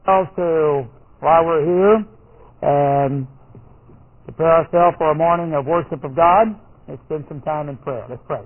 To while we're here and prepare ourselves for a morning of worship of God, let's spend some time in prayer. Let's pray.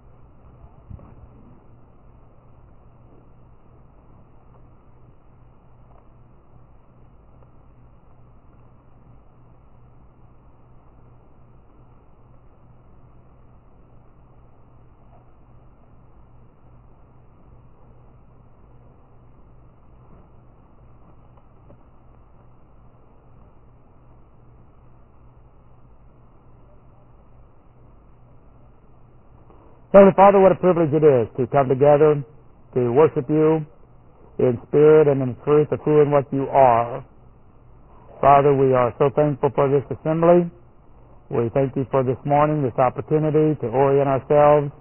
Heavenly Father, what a privilege it is to come together to worship you in spirit and in truth of who and what you are. Father, we are so thankful for this assembly. We thank you for this morning, this opportunity to orient ourselves.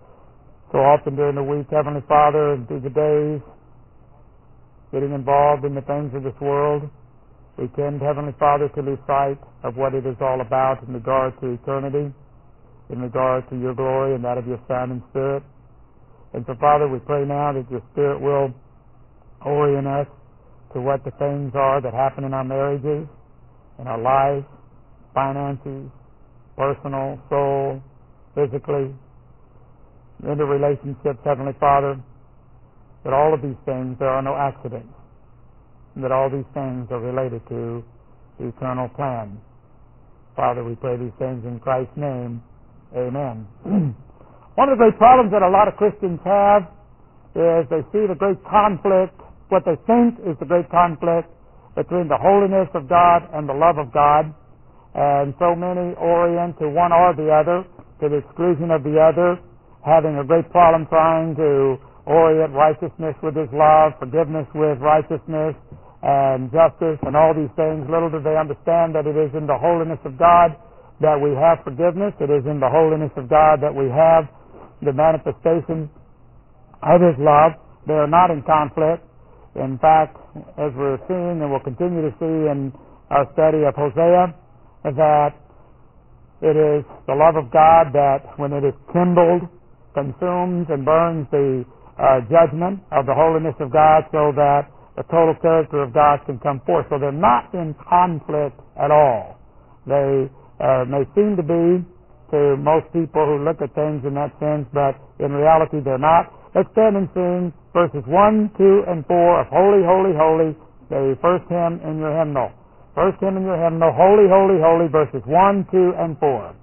So often during the week, Heavenly Father, and through the days, getting involved in the things of this world, we tend, Heavenly Father, to lose sight of what it is all about in regard to eternity, in regard to your glory and that of your Son and Spirit. And so, Father, we pray now that your Spirit will orient us to what the things are that happen in our marriages, in our lives, finances, personal, soul, physically, into relationships, Heavenly Father, that all of these things, there are no accidents, and that all these things are related to the eternal plan. Father, we pray these things in Christ's name. Amen. One of the great problems that a lot of Christians have is they see the great conflict, what they think is the great conflict between the holiness of God and the love of God. And so many orient to one or the other, to the exclusion of the other, having a great problem trying to orient righteousness with His love, forgiveness with righteousness, and justice, and all these things. Little do they understand that it is in the holiness of God that we have forgiveness. It is in the holiness of God that we have the manifestation of His love. They are not in conflict. In fact, as we're seeing and will continue to see in our study of Hosea, that it is the love of God that, when it is kindled, consumes and burns the judgment of the holiness of God, so that the total character of God can come forth. So they're not in conflict at all. They may seem to be to most people who look at things in that sense, but in reality they're not. Let's stand and sing verses 1, 2, and 4 of Holy, Holy, Holy, the first hymn in your hymnal. First hymn in your hymnal, Holy, Holy, Holy, verses 1, 2, and 4.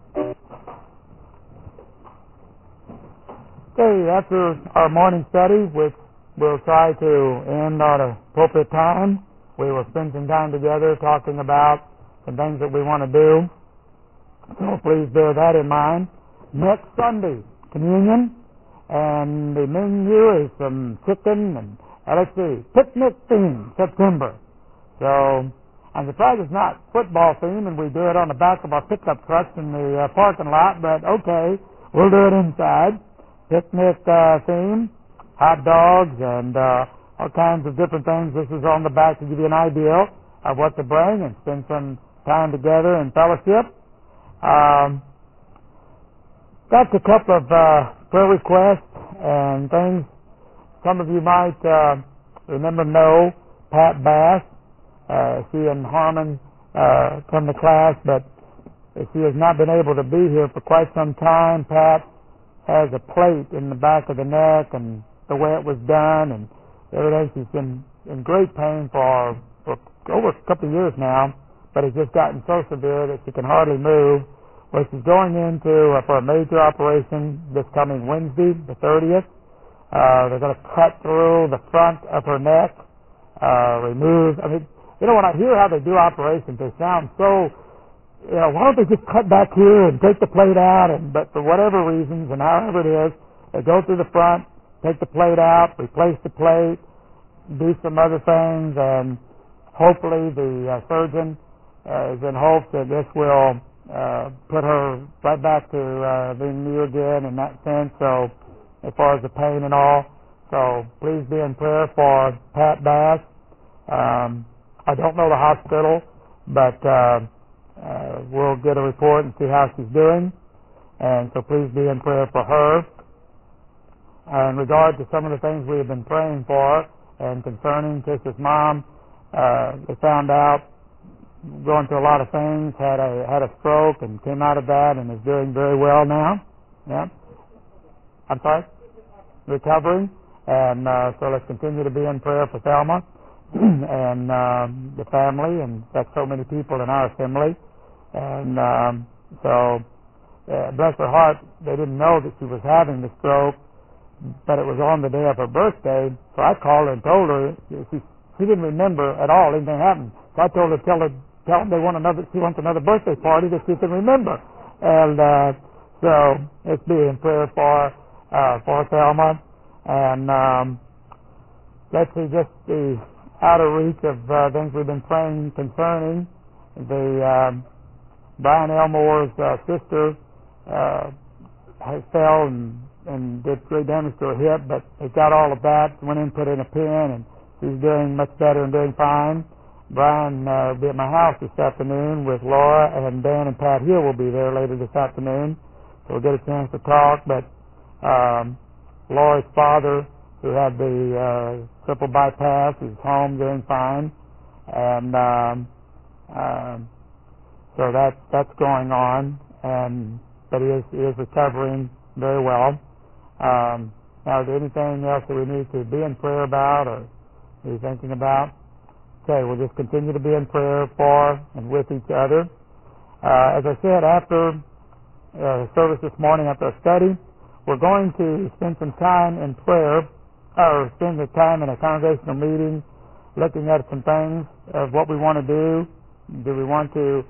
Okay, after our morning study, which we'll try to end on an appropriate time, we will spend some time together talking about some things that we want to do. So please bear that in mind. Next Sunday, communion, and the menu is some chicken and, let's see, picnic theme, September. So I'm surprised it's not football theme and we do it on the back of our pickup trucks in the parking lot, but okay, we'll do it inside. Picnic theme, hot dogs, and all kinds of different things. This is on the back to give you an idea of what to bring and spend some time together in fellowship. Got a couple of prayer requests and things. Some of you might know Pat Bass. She and Harmon come to class, but she has not been able to be here for quite some time. Pat has a plate in the back of the neck, and the way it was done, and everything. She's been in great pain for over a couple of years now, but it's just gotten so severe that she can hardly move. Well, she's going into for a major operation this coming Wednesday, the 30th. They're going to cut through the front of her neck, remove. I mean, when I hear how they do operations, they sound so. Why don't they just cut back here and take the plate out? But for whatever reasons and however it is, they go through the front, take the plate out, replace the plate, do some other things, and hopefully the surgeon is in hopes that this will put her right back to being new again in that sense. So as far as the pain and all, so please be in prayer for Pat Bass. I don't know the hospital, but we'll get a report and see how she's doing, and so please be in prayer for her. In regard to some of the things we have been praying for, and concerning Trish's mom. They found out, going through a lot of things, had a stroke and came out of that and is doing very well now. Yeah. I'm sorry? Recovering. And so let's continue to be in prayer for Thelma and the family, and that's so many people in our assembly. And so bless her heart, they didn't know that she was having the stroke, but it was on the day of her birthday. So I called her and told her she didn't remember at all anything happened. So I told her, tell them she wants another birthday party that she can remember. And so let's be in prayer for Thelma. And let's see, just the outer reach of things we've been praying concerning. The Brian Elmore's sister fell and did great damage to her hip, but they got all of that, went in, put in a pin, and she's doing much better and doing fine. Brian will be at my house this afternoon with Laura, and Dan and Pat Hill will be there later this afternoon, so we'll get a chance to talk. But Laura's father, who had the triple bypass, is home doing fine, and so that's going on, but he is recovering very well. Now, is there anything else that we need to be in prayer about or be thinking about? Okay, we'll just continue to be in prayer for and with each other. As I said, after service this morning, after our study, we're going to spend some time in prayer, or spend the time in a congregational meeting looking at some things of what we want to do. Do we want to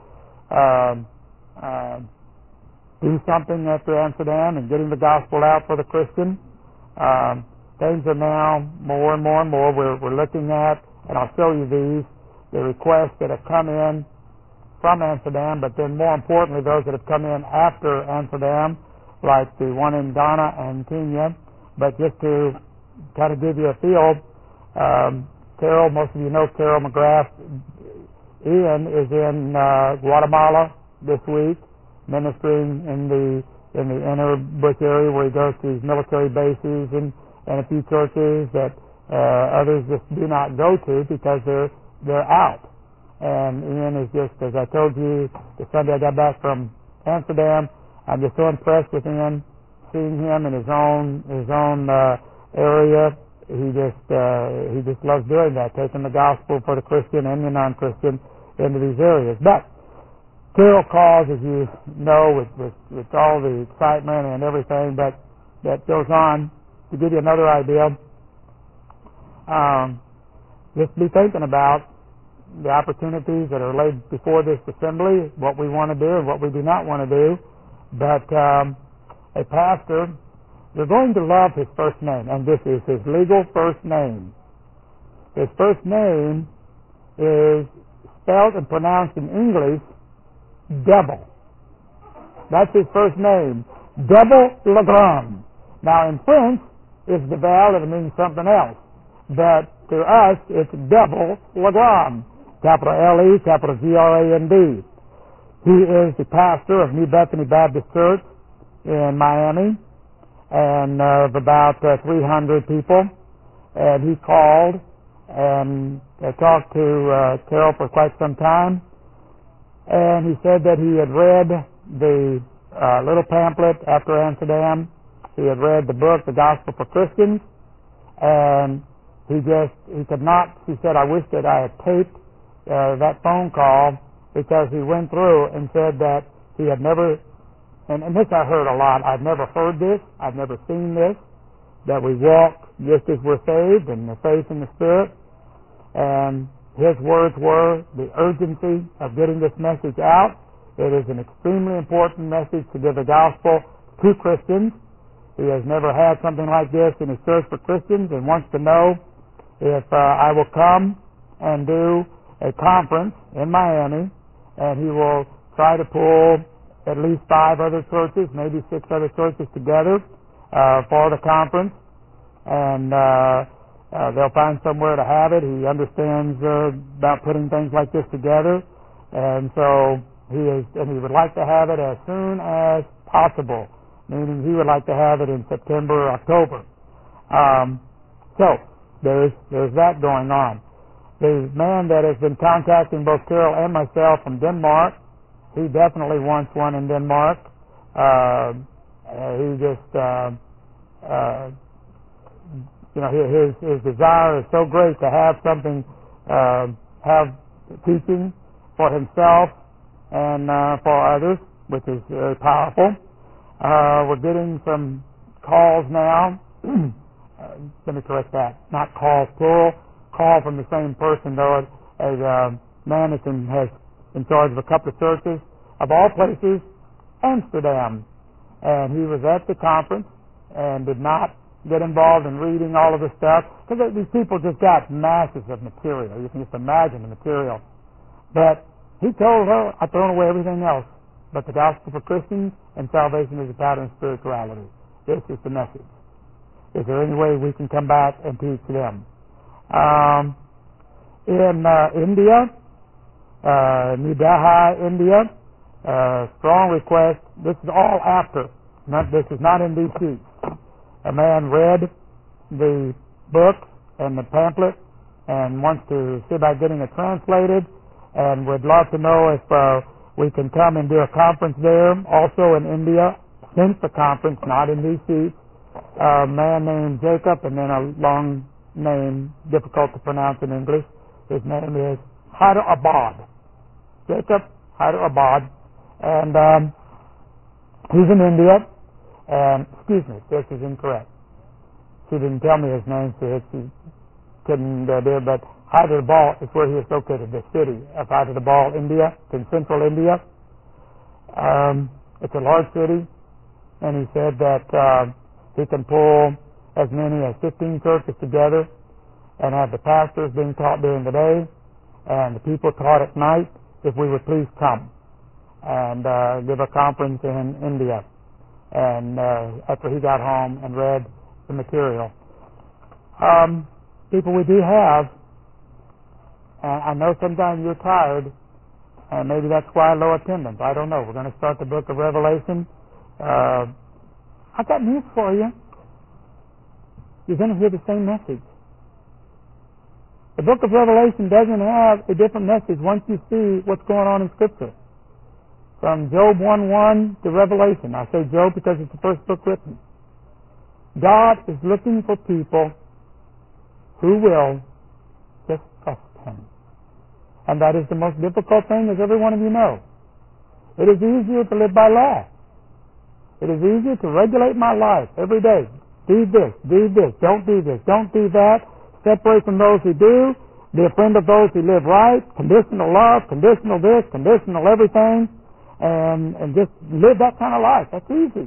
do something after Amsterdam and getting the gospel out for the Christian? Things are now more and more we're looking at, and I'll show you these, the requests that have come in from Amsterdam, but then more importantly, those that have come in after Amsterdam, like the one in Ghana and Kenya. But just to kind of give you a feel, Carol, most of you know Carol McGrath. Ian is in Guatemala this week, ministering in the inner bush area where he goes to these military bases and a few churches that others just do not go to because they're out. And Ian is just, as I told you, the Sunday I got back from Amsterdam, I'm just so impressed with Ian, seeing him in his own area. He just loves doing that, taking the gospel for the Christian and the non-Christian into these areas. But Carol calls, as you know, with all the excitement and everything, but that goes on. To give you another idea, just be thinking about the opportunities that are laid before this assembly, what we want to do and what we do not want to do. But a pastor, you're going to love his first name, and this is his legal first name. His first name is spelled and pronounced in English, Devil. That's his first name, Devil Legrand. Now in French, it's Deval, and it means something else. But to us, it's Devil Legrand. Capital L-E, capital G-R-A-N-D. He is the pastor of New Bethany Baptist Church in Miami, and of about 300 people. And he called and talked to Carol for quite some time. And he said that he had read the little pamphlet after Amsterdam. He had read the book, The Gospel for Christians, and he could not, he said, I wish that I had taped that phone call, because he went through and said that he had never, and this I heard a lot, I've never heard this, I've never seen this, that we walk just as we're saved in the faith and the Spirit. And his words were the urgency of getting this message out. It is an extremely important message to give the gospel to Christians. He has never had something like this in his church for Christians and wants to know if I will come and do a conference in Miami, and he will try to pull at least 5 other churches, maybe 6 other churches together for the conference, and they'll find somewhere to have it. He understands about putting things like this together, and so he would like to have it as soon as possible, meaning he would like to have it in September or October. So There's that going on. The man that has been contacting both Carol and myself from Denmark, he definitely wants one in Denmark. He just, his desire is so great to have something, have teaching for himself and for others, which is very powerful. We're getting some calls now. Let me correct that. Not calls plural. Call from the same person, though, as a man that has in charge of a couple of churches, of all places, Amsterdam. And he was at the conference and did not get involved in reading all of the stuff, because these people just got masses of material. You can just imagine the material. But he told her, I've thrown away everything else but the gospel for Christians, and salvation is a pattern of spirituality. This is the message. Is there any way we can come back and teach them? In India, New Delhi, India, strong request. This is all after. This is not in these sheets. A man read the book and the pamphlet and wants to see about getting it translated, and would love to know if we can come and do a conference there. Also in India, since the conference, not in these sheets, a man named Jacob, and then a long name, difficult to pronounce in English. His name is Hyderabad. Jacob Hyderabad. And he's in India. And, excuse me, this is incorrect. She didn't tell me his name, so she couldn't do it, but Hyderabad is where he is located, the city of Hyderabad, India. It's in central India. It's a large city, and he said that he can pull as many as 15 churches together and have the pastors being taught during the day and the people taught at night if we would please come and give a conference in India. And after he got home and read the material. People we do have, and I know sometimes you're tired, and maybe that's why low attendance. I don't know. We're going to start the book of Revelation. I got news for you. You're going to hear the same message. The book of Revelation doesn't have a different message once you see what's going on in Scripture. From Job 1:1 to Revelation. I say Job because it's the first book written. God is looking for people who will just trust Him. And that is the most difficult thing, as every one of you know. It is easier to live by law. It is easier to regulate my life every day. Do this, don't do this, don't do that. Separate from those who do. Be a friend of those who live right. Conditional love, conditional this, conditional everything. And just live that kind of life. That's easy.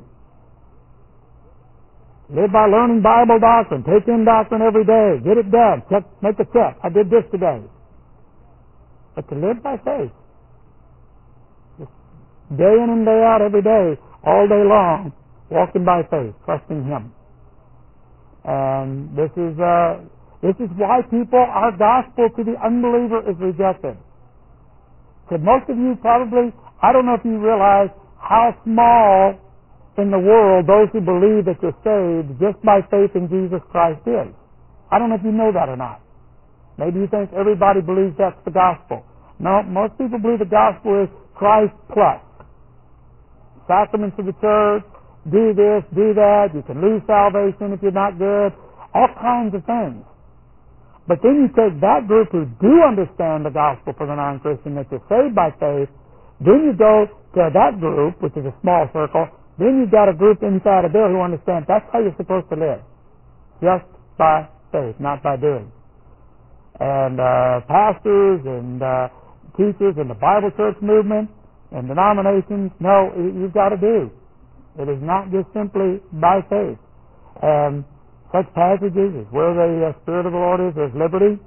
Live by learning Bible doctrine. Take in doctrine every day. Get it done. Check, make a check. I did this today. But to live by faith, just day in and day out, every day, all day long, walking by faith, trusting Him. And this is why our gospel to the unbeliever is rejected. So most of you probably, I don't know if you realize how small in the world those who believe that you're saved just by faith in Jesus Christ is. I don't know if you know that or not. Maybe you think everybody believes that's the gospel. No, most people believe the gospel is Christ plus. Sacraments of the church, do this, do that, you can lose salvation if you're not good, all kinds of things. But then you take that group who do understand the gospel for the non-Christian, that you're saved by faith, then you go to that group, which is a small circle, then you've got a group inside of there who understand that's how you're supposed to live. Just by faith, not by doing. And pastors and teachers in the Bible church movement and denominations, no, you've got to do. It is not just simply by faith. And such passages is where the Spirit of the Lord is, there's liberty.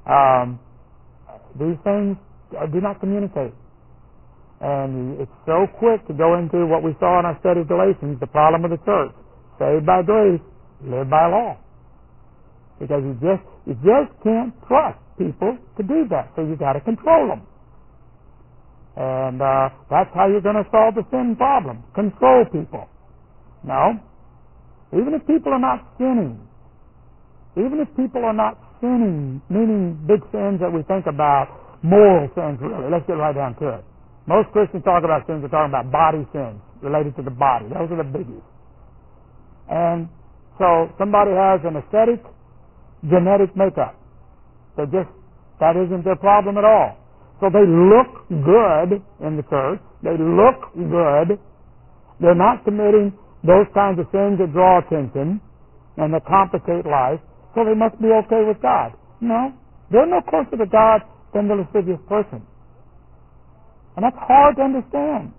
These things do not communicate. And it's so quick to go into what we saw in our study of Galatians, the problem of the church. Saved by grace, live by law. Because you just can't trust people to do that. So you've got to control them. And that's how you're going to solve the sin problem. Control people. No. Even if people are not sinning, Even if people are not sinning, meaning big sins that we think about, moral sins really, let's get right down to it. Most Christians talk about sins, they're talking about body sins related to the body. Those are the biggies. And so somebody has an aesthetic, genetic makeup. That isn't their problem at all. So they look good in the church. They look good. They're not committing those kinds of sins that draw attention and that complicate life, so they must be okay with God. No, they're no closer to God than the lascivious person. And that's hard to understand.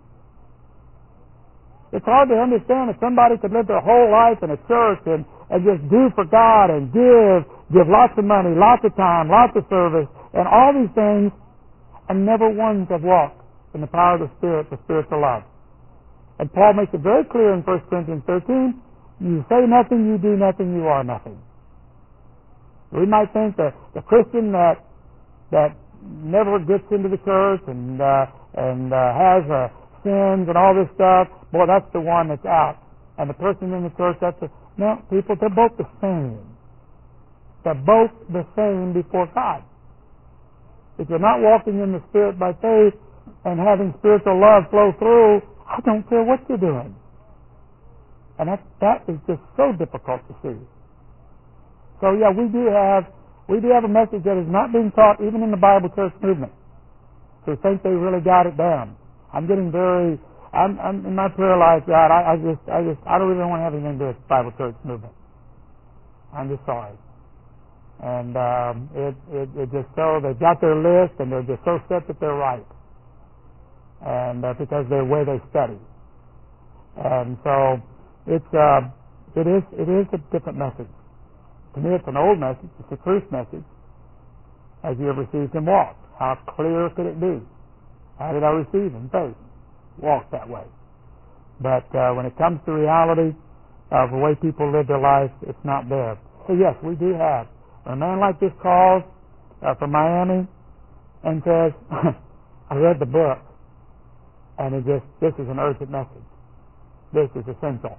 It's hard to understand that somebody could live their whole life in a church and just do for God and give lots of money, lots of time, lots of service, and all these things, and never once have walked in the power of the Spirit, the spiritual love. And Paul makes it very clear in 1 Corinthians 13, you say nothing, you do nothing, you are nothing. We might think that the Christian that never gets into the church and has sins and all this stuff, boy, that's the one that's out. And the person in the church, no, people, they're both the same. They're both the same before God. If you're not walking in the Spirit by faith and having spiritual love flow through, I don't care what you're doing. And that is just so difficult to see. So yeah, we do have a message that is not being taught even in the Bible church movement. So think they really got it down. I'm in my prayer life, God, I don't really want to have anything to do with the Bible church movement. I'm just sorry. And it just so they've got their list and they're just so set that they're right. And because they're where they study. And so it is a different message. To me, it's an old message. It's a truth message. As you have received and walked. How clear could it be? How did I receive in faith? Walk that way. But when it comes to reality of the way people live their life, it's not there. So yes, we do have. When a man like this calls from Miami and says, I read the book, and this is an urgent message. This is essential.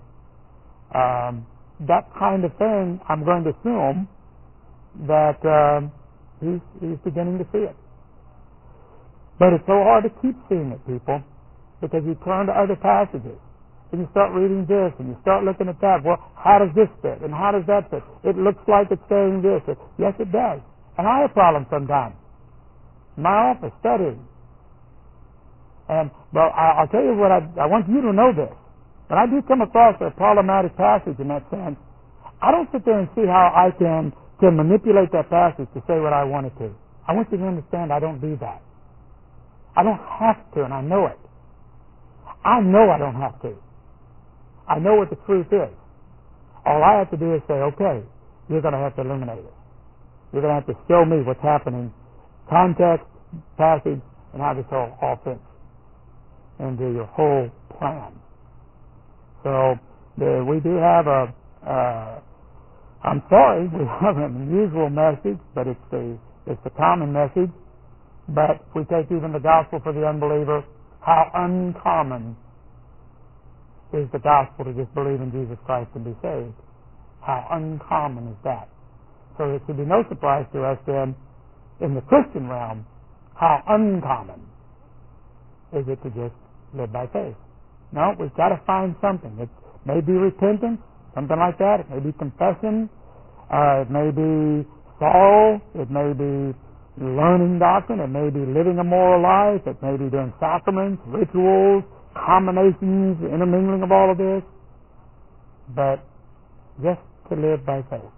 That kind of thing, I'm going to assume that he's beginning to see it. But it's so hard to keep seeing it, people, because you turn to other passages, and you start reading this, and you start looking at that. Well, how does this fit, and how does that fit? It looks like it's saying this. Yes, it does. And I have problems sometimes. In my office, studying. Well, I'll tell you what, I want you to know this. When I do come across a problematic passage in that sense, I don't sit there and see how I can manipulate that passage to say what I want it to. I want you to understand I don't do that. I don't have to, and I know it. I know I don't have to. I know what the truth is. All I have to do is say, okay, you're going to have to illuminate it. You're going to have to show me what's happening, context, passage, and how this all fits into your whole plan. So we do have I'm sorry, we have an unusual message, but it's the common message. But if we take even the gospel for the unbeliever, how uncommon is the gospel to just believe in Jesus Christ and be saved? How uncommon is that? So it should be no surprise to us then, in the Christian realm, how uncommon is it to just live by faith. No, we've got to find something. It may be repentance, something like that. It may be confession. It may be sorrow. It may be learning doctrine. It may be living a moral life. It may be doing sacraments, rituals, combinations, intermingling of all of this. But just to live by faith.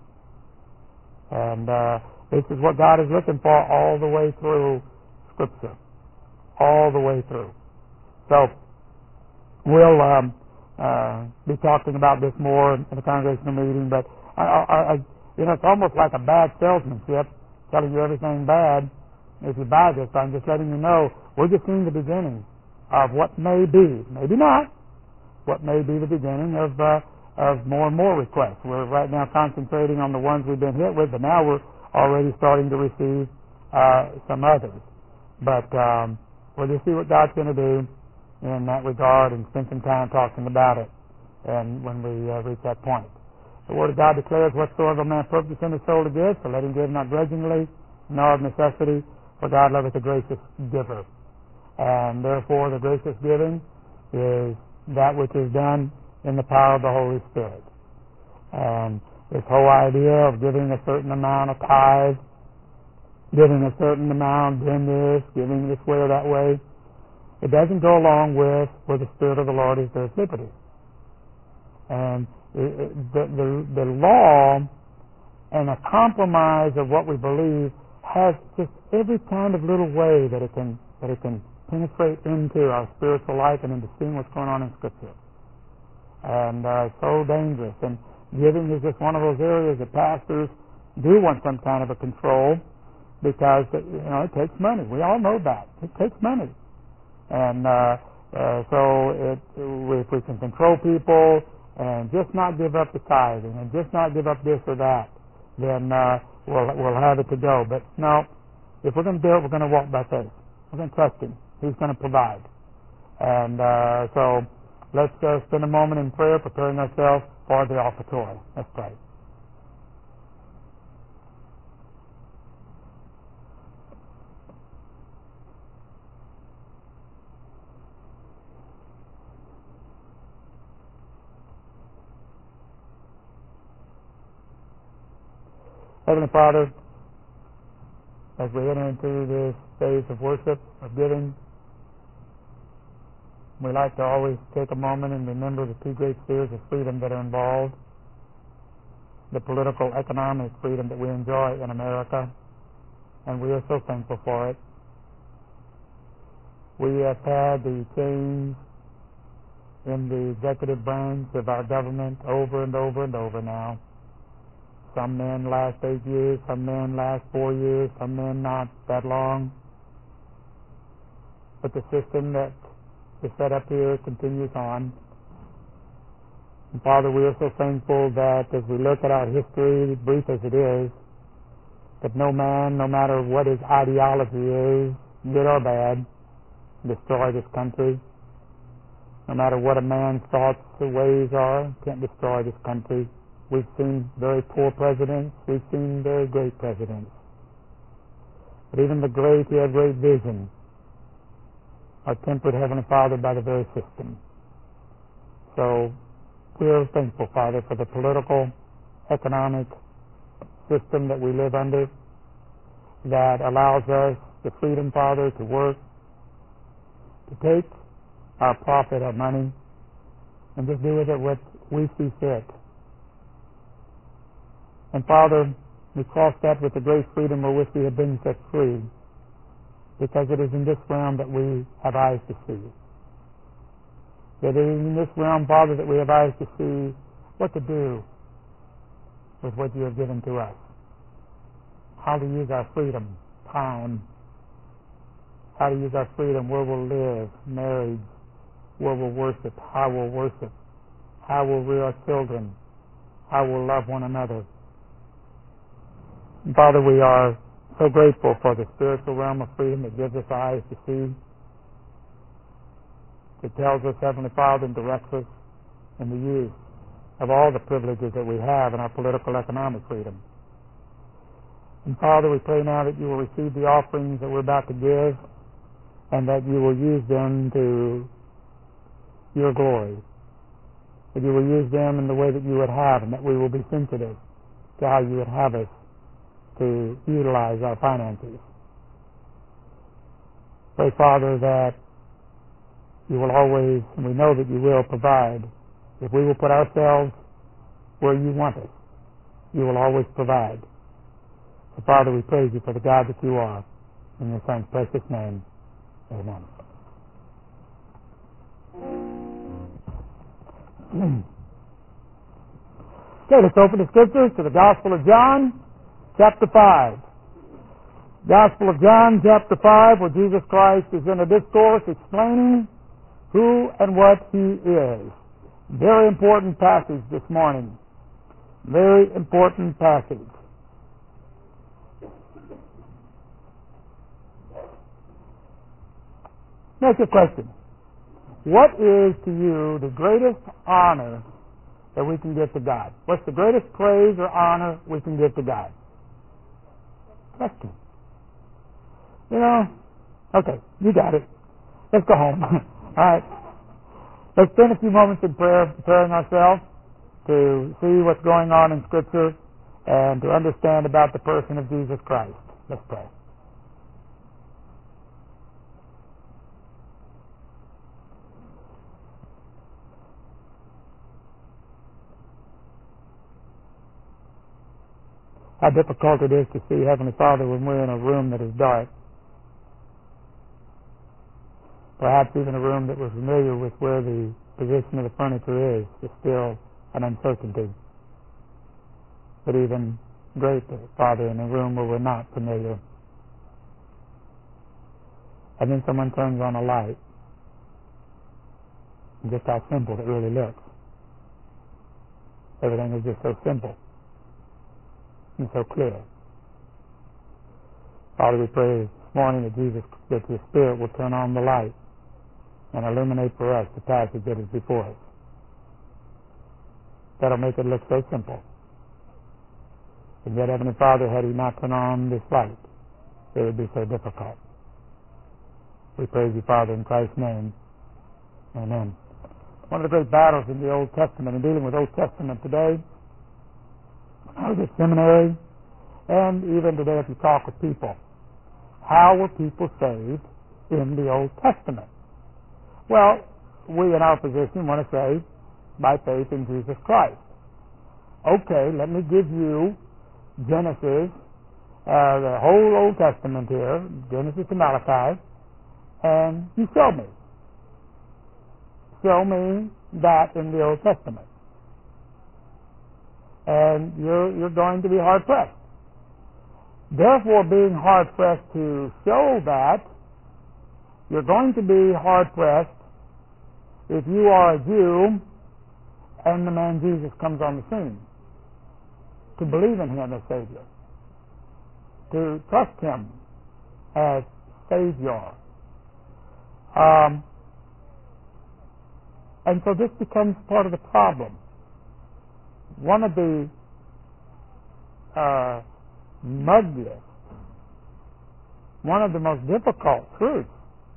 And this is what God is looking for all the way through Scripture. All the way through. So, we'll be talking about this more in the congregational meeting, but it's almost like a bad salesmanship, telling you everything bad. If you buy this, I'm just letting you know we're just seeing the beginning of what may be, maybe not, what may be the beginning of more and more requests. We're right now concentrating on the ones we've been hit with, but now we're already starting to receive some others. But we'll just see what God's going to do in that regard and spend some time talking about it and when we reach that point. The Word of God declares, whatsoever man purposes in his soul to give, so let him give not grudgingly, nor of necessity, for God loveth a gracious giver. And therefore the gracious giving is that which is done in the power of the Holy Spirit. And this whole idea of giving a certain amount of tithe, giving a certain amount, doing this, giving this way or that way, it doesn't go along with where the Spirit of the Lord is, there's liberty. And the law and a compromise of what we believe has just every kind of little way that it can penetrate into our spiritual life and into seeing what's going on in Scripture. And so dangerous. And giving is just one of those areas that pastors do want some kind of a control, because it takes money. We all know that. It takes money. And so if we can control people and just not give up the tithing and just not give up this or that, then we'll have it to go. But no, if we're going to do it, we're going to walk by faith. We're going to trust Him. He's going to provide. And so let's spend a moment in prayer, preparing ourselves for the offertory. Let's pray. Heavenly Father, as we enter into this phase of worship, of giving, we like to always take a moment and remember the two great spheres of freedom that are involved, the political, economic freedom that we enjoy in America, and we are so thankful for it. We have had the change in the executive branch of our government over and over and over now. Some men last 8 years, some men last 4 years, some men not that long. But the system that is set up here continues on. And Father, we are so thankful that as we look at our history, brief as it is, that no man, no matter what his ideology is, good or bad, destroy this country. No matter what a man's thoughts or ways are, can't destroy this country. We've seen very poor presidents. We've seen very great presidents. But even the great who have great vision are tempered, Heavenly Father, by the very system. So we are thankful, Father, for the political, economic system that we live under that allows us the freedom, Father, to work, to take our profit, our money, and just do with it what we see fit. And Father, we cross that with the great freedom wherewith we have been set free, because it is in this realm that we have eyes to see. It is in this realm, Father, that we have eyes to see what to do with what you have given to us. How to use our freedom, time. How to use our freedom, where we'll live, marriage, where we'll worship, how we'll worship, how we'll rear our children, how we'll love one another. And Father, we are so grateful for the spiritual realm of freedom that gives us eyes to see. It tells us, Heavenly Father, and directs us in the use of all the privileges that we have in our political, economic freedom. And Father, we pray now that you will receive the offerings that we're about to give, and that you will use them to your glory. That you will use them in the way that you would have, and that we will be sensitive to how you would have us to utilize our finances. Pray, Father, that you will always, and we know that you will, provide. If we will put ourselves where you want us, you will always provide. So, Father, we praise you for the God that you are. In your Son's precious name, amen. Okay, let's open the Scriptures to the Gospel of John, chapter 5. Gospel of John, chapter 5, where Jesus Christ is in a discourse explaining who and what he is. Very important passage this morning. Very important passage. Next question. What is to you the greatest honor that we can give to God? What's the greatest praise or honor we can give to God? Trust Him. You know, okay, you got it. Let's go home. All right. Let's spend a few moments in prayer, preparing ourselves to see what's going on in Scripture and to understand about the person of Jesus Christ. Let's pray. How difficult it is to see Heavenly Father when we're in a room that is dark. Perhaps even a room that we're familiar with where the position of the furniture is still an uncertainty. But even greater, Father, in a room where we're not familiar. And then someone turns on a light. And just how simple it really looks. Everything is just so simple and so clear. Father, we pray this morning that your Spirit will turn on the light and illuminate for us the passage that is before us. That'll make it look so simple. And yet, Heavenly Father, had He not turned on this light, it would be so difficult. We praise you, Father, in Christ's name. Amen. One of the great battles in the Old Testament, in dealing with Old Testament today, I was at seminary, and even today if you talk with people, how were people saved in the Old Testament? Well, we in our position want to say, by faith in Jesus Christ. Okay, let me give you Genesis, the whole Old Testament here, Genesis to Malachi, and you show me. Show me that in the Old Testament. And you're going to be hard-pressed. Therefore, being hard-pressed to show that, you're going to be hard-pressed if you are a Jew and the man Jesus comes on the scene, to believe in Him as Savior, to trust Him as Savior. And so this becomes part of the problem. One of the muggiest, one of the most difficult truths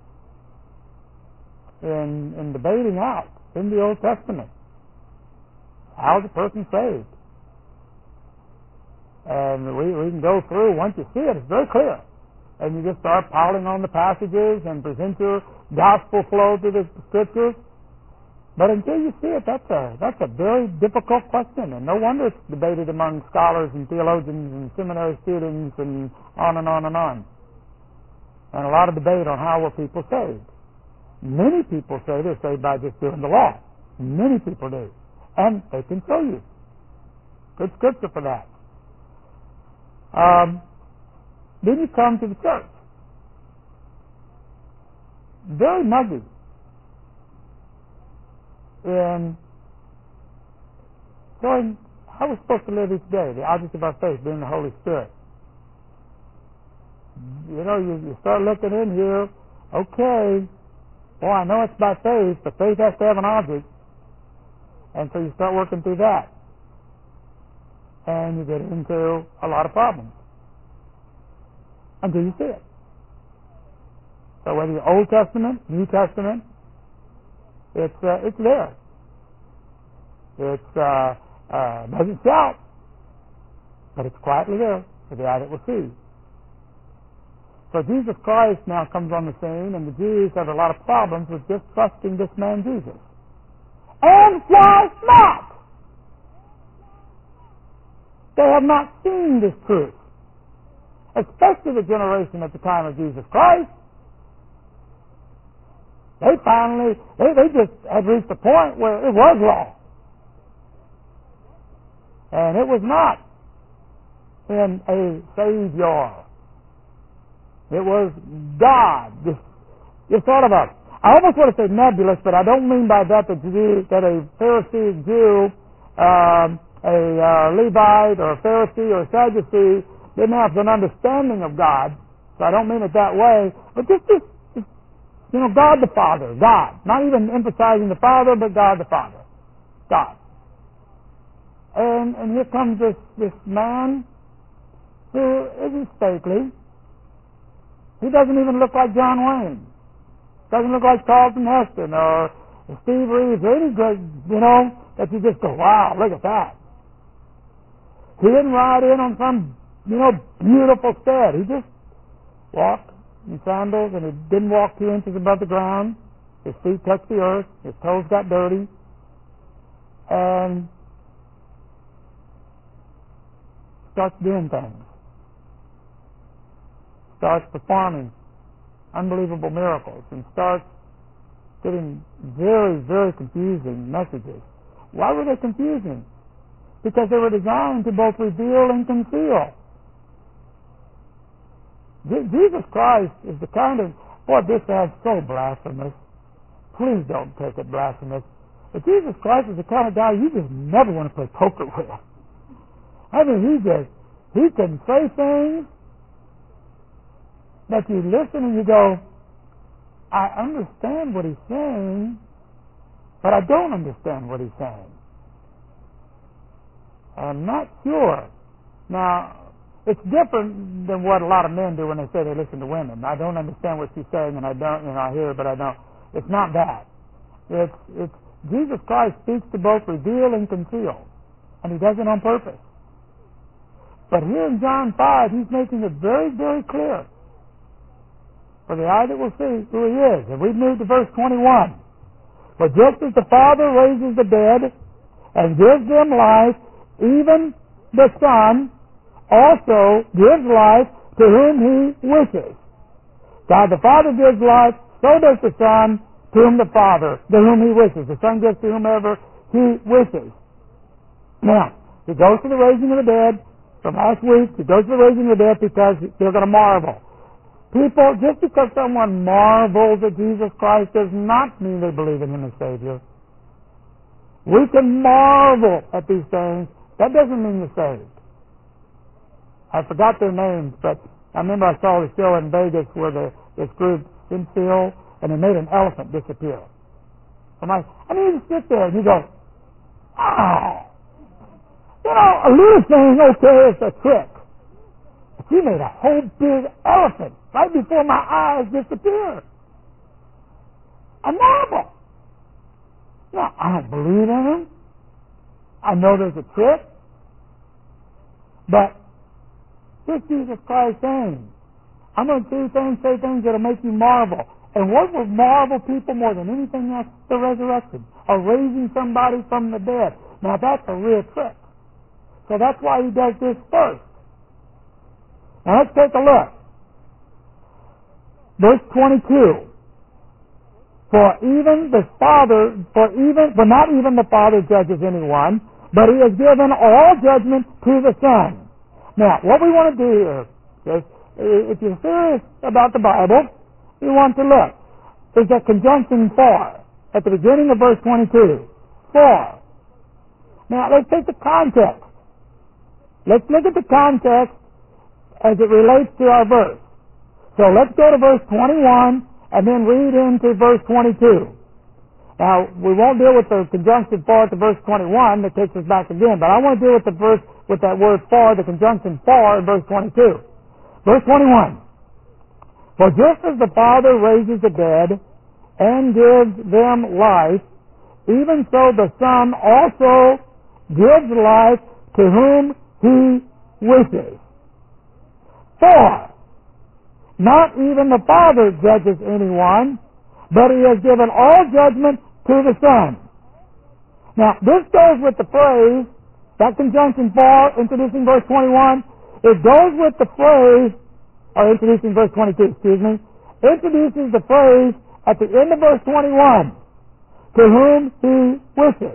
in debating out in the Old Testament, how is a person saved? And we can go through, once you see it, it's very clear. And you just start piling on the passages and present your gospel flow through the Scriptures. But until you see it, that's a very difficult question, and no wonder it's debated among scholars and theologians and seminary students and on and on and on. And a lot of debate on how were people saved. Many people say they're saved by just doing the law. Many people do. And they can show you. Good Scripture for that. Then you come to the church. Very muggy. In showing how we're supposed to live each day, the object of our faith being the Holy Spirit. You know, you start looking in here, okay, well, I know it's by faith, but faith has to have an object. And so you start working through that. And you get into a lot of problems. Until you see it. So whether you're Old Testament, New Testament, it's there. It doesn't shout, but it's quietly there for the eye that will see. So Jesus Christ now comes on the scene, and the Jews have a lot of problems with just trusting this man Jesus. And why not? They have not seen this truth, especially the generation at the time of Jesus Christ. They just had reached a point where it was law. And it was not in a Savior. It was God. Just sort of I almost want to say nebulous, but I don't mean by that that a Pharisee Jew, a Levite or a Pharisee or a Sadducee didn't have an understanding of God. So I don't mean it that way. But just God the Father, God. Not even emphasizing the Father, but God the Father. God. And here comes this man who isn't stately. He doesn't even look like John Wayne. Doesn't look like Charlton Heston or Steve Reeves or any good, that you just go, wow, look at that. He didn't ride in on some, beautiful steed. He just walked in sandals, and he didn't walk 2 inches above the ground. His feet touched the earth. His toes got dirty. And starts doing things. Starts performing unbelievable miracles and starts getting very, very confusing messages. Why were they confusing? Because they were designed to both reveal and conceal. Jesus Christ is the kind of, this sounds so blasphemous. Please don't take it blasphemous. But Jesus Christ is the kind of guy you just never want to play poker with. I mean, he can say things that you listen and you go, I understand what he's saying, but I don't understand what he's saying. I'm not sure. Now, it's different than what a lot of men do when they say they listen to women. I don't understand what she's saying, and I don't, I hear it, but I don't. It's not that. It's Jesus Christ speaks to both reveal and conceal, and he does it on purpose. But here in John 5, he's making it very, very clear for the eye that will see who he is. And we've moved to verse 21. For just as the Father raises the dead and gives them life, even the Son also gives life to whom he wishes. God the Father gives life, so does the Son to whom he wishes. The Son gives to whomever he wishes. Now, he goes to the raising of the dead. From last week, he goes to the raising of the dead because they're going to marvel. People, just because someone marvels at Jesus Christ does not mean they believe in him as Savior. We can marvel at these things. That doesn't mean you're saved. I forgot their names, but I remember I saw the show in Vegas where this group Sinfield, and they made an elephant disappear. You sit there and you go, a little thing, okay, it's a trick. But you made a whole big elephant right before my eyes disappear. I marvel. Now, I don't believe in him. I know there's a trick. But here's Jesus Christ saying, I'm going to do things, say things that will make you marvel. And what will marvel people more than anything else? The resurrection, or raising somebody from the dead. Now, that's a real trick. So that's why he does this first. Now, let's take a look. Verse 22. For not even the Father judges anyone, but he has given all judgment to the Son. Now, what we want to do here is, if you're serious about the Bible, you want to look. There's a conjunction for at the beginning of verse 22. For. Now, let's take the context. Let's look at the context as it relates to our verse. So let's go to verse 21 and then read into verse 22. Now, we won't deal with the conjunction for at the verse 21 that takes us back again, but I want to deal with the verse with that word for, the conjunction for in verse 22. Verse 21. For just as the Father raises the dead and gives them life, even so the Son also gives life to whom he wishes. For not even the Father judges anyone, but he has given all judgment to the Son. Now, this goes with the phrase, that conjunction for, introducing verse 21, it goes with the phrase, or introducing verse 22, introduces the phrase at the end of verse 21, to whom he wishes.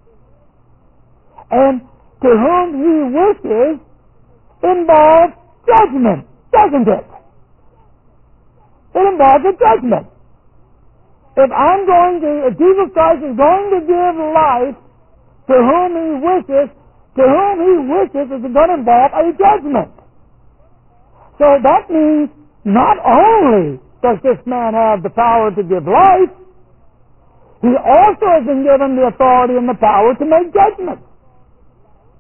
And to whom he wishes involves judgment, doesn't it? It involves a judgment. If Jesus Christ is going to give life to whom he wishes is going to involve a judgment. So that means not only does this man have the power to give life, he also has been given the authority and the power to make judgment.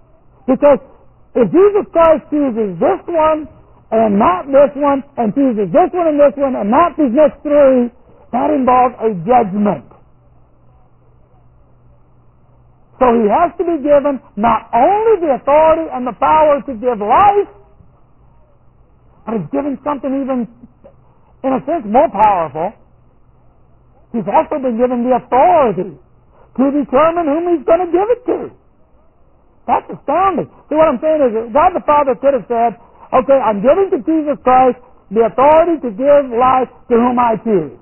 Because if Jesus Christ chooses this one and not this one, and chooses this one and not these next three, that involves a judgment. So he has to be given not only the authority and the power to give life, but he's given something even, in a sense, more powerful. He's also been given the authority to determine whom he's going to give it to. That's astounding. See, what I'm saying is that God the Father could have said, okay, I'm giving to Jesus Christ the authority to give life to whom I choose.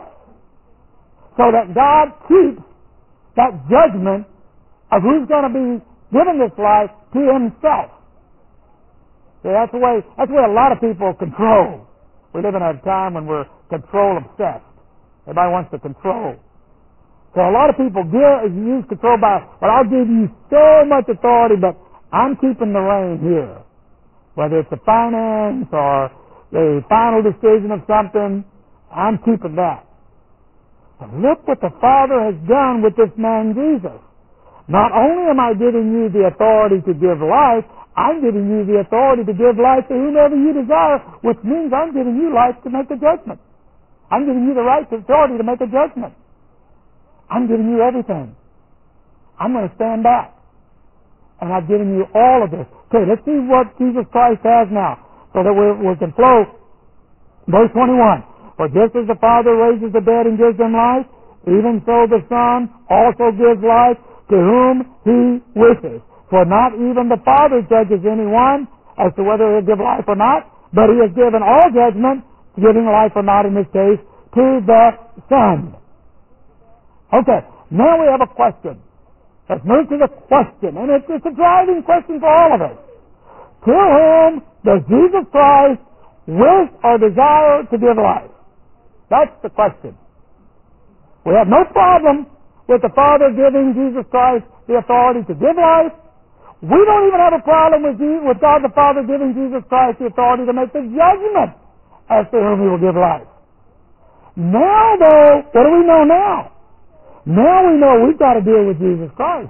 So that God keeps that judgment of who's going to be given this life to himself. See, that's the way a lot of people control. We live in a time when we're control obsessed. Everybody wants to control. So a lot of people use control by, well, I'll give you so much authority, but I'm keeping the reign here. Whether it's the finance or the final decision of something, I'm keeping that. But look what the Father has done with this man Jesus. Not only am I giving you the authority to give life, I'm giving you the authority to give life to whomever you desire, which means I'm giving you life to make a judgment. I'm giving you the right authority to make a judgment. I'm giving you everything. I'm going to stand back. And I've given you all of this. Okay, let's see what Jesus Christ has now, so that we can flow. Verse 21. For just as the Father raises the dead and gives them life, even so the Son also gives life to whom he wishes. For not even the Father judges anyone as to whether he'll give life or not, but he has given all judgment, giving life or not in this case, to the Son. Okay, now we have a question. Let's move to the question, and it's a driving question for all of us. To whom does Jesus Christ wish or desire to give life? That's the question. We have no problem with the Father giving Jesus Christ the authority to give life. We don't even have a problem with God the Father giving Jesus Christ the authority to make the judgment as to whom he will give life. Now, though, what do we know now? Now we know we've got to deal with Jesus Christ.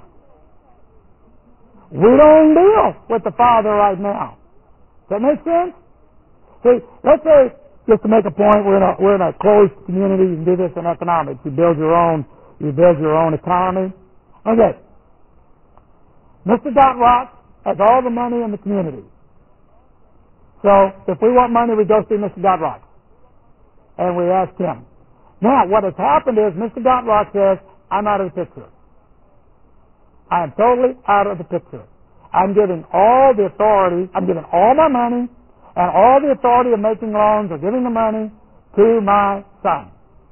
We don't deal with the Father right now. Does that make sense? See, let's say, just to make a point, we're in a closed community. You can do this in economics. You build your own economy. Okay. Mr. Dot Rock has all the money in the community. So if we want money, we go see Mr. Dot Rock. And we ask him. Now, what has happened is Mr. Dot Rock says, I'm out of the picture. I am totally out of the picture. I'm giving all the authority, I'm giving all my money and all the authority of making loans or giving the money to my son.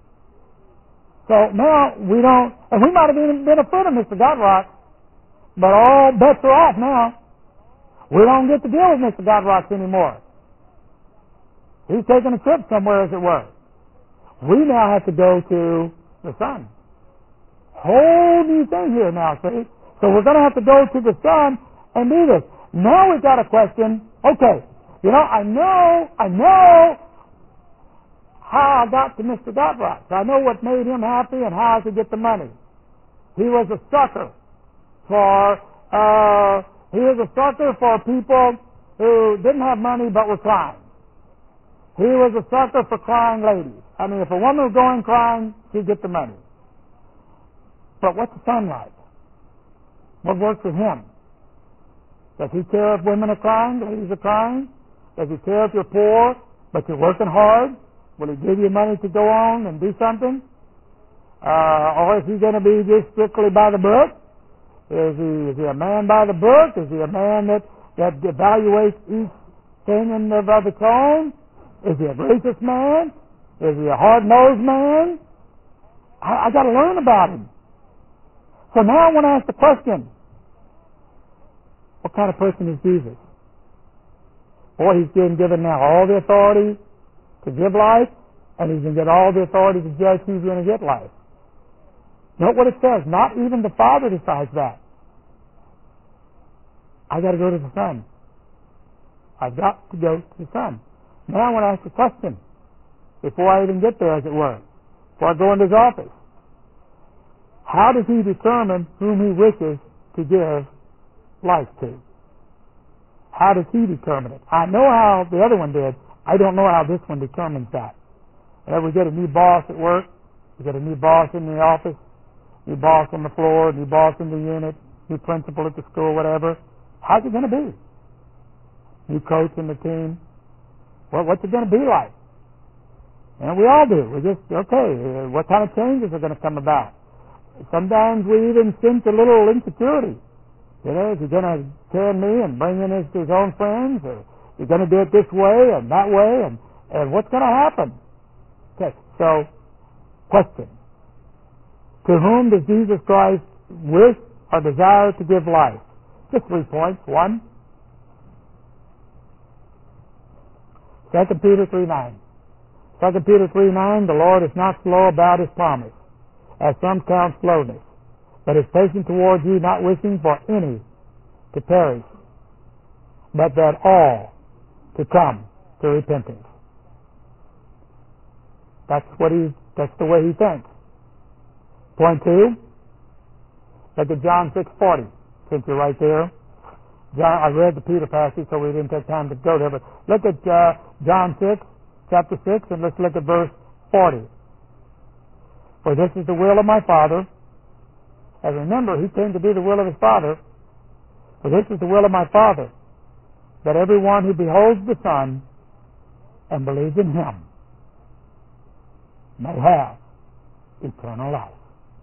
So now we don't, and we might have even been a friend of Mr. Dot Rock, but all bets are off now. We don't get to deal with Mr. Dot Rock anymore. He's taking a trip somewhere, as it were. We now have to go to the Son. Whole new thing here now, see? So we're going to have to go to the Son and do this. Now we've got a question. Okay, I know how I got to Mr. Dot Rock. I know what made him happy and how I could get the money. He was a sucker for people who didn't have money but were crying. He was a sucker for crying ladies. I mean, if a woman was going crying, he'd get the money. But what's the Son like? What works with him? Does he care if women are crying, ladies are crying? Does he care if you're poor, but you're working hard? Will he give you money to go on and do something? Or is he going to be just strictly by the book? Is he a man by the book? Is he a man that evaluates each thing of its own? Is he a gracious man? Is he a hard-nosed man? I got to learn about him. So now I want to ask the question, what kind of person is Jesus? Boy, he's being given now all the authority to give life, and he's going to get all the authority to judge who's going to get life. Note what it says, not even the Father decides that. I got to go to the Son. I've got to go to the Son. Now I want to ask a question before I even get there, as it were, before I go into his office. How does he determine whom he wishes to give life to? How does he determine it? I know how the other one did. I don't know how this one determines that. And we get a new boss at work. We get a new boss in the office, new boss on the floor, new boss in the unit, new principal at the school, whatever. How's it going to be? New coach in the team. Well, what's it going to be like? And we all do. We just, okay, what kind of changes are going to come about? Sometimes we even sense a little insecurity. You know, is he going to turn me and bring in his own friends? Or is he going to do it this way and that way? And what's going to happen? Okay, so, question. To whom does Jesus Christ wish or desire to give life? Just 3 points. 1, 2 Peter 3:9. 2 Peter 3:9, the Lord is not slow about his promise, as some count slowness, but is patient towards you, not wishing for any to perish, but that all to come to repentance. That's the way he thinks. Point 2, look at John 6:40, since you're right there. I read the Peter passage, so we didn't take time to go there, but look at John 6, chapter 6, and let's look at verse 40. For this is the will of my Father. And remember, he came to do the will of his Father. For this is the will of my Father, that everyone who beholds the Son and believes in him may have eternal life.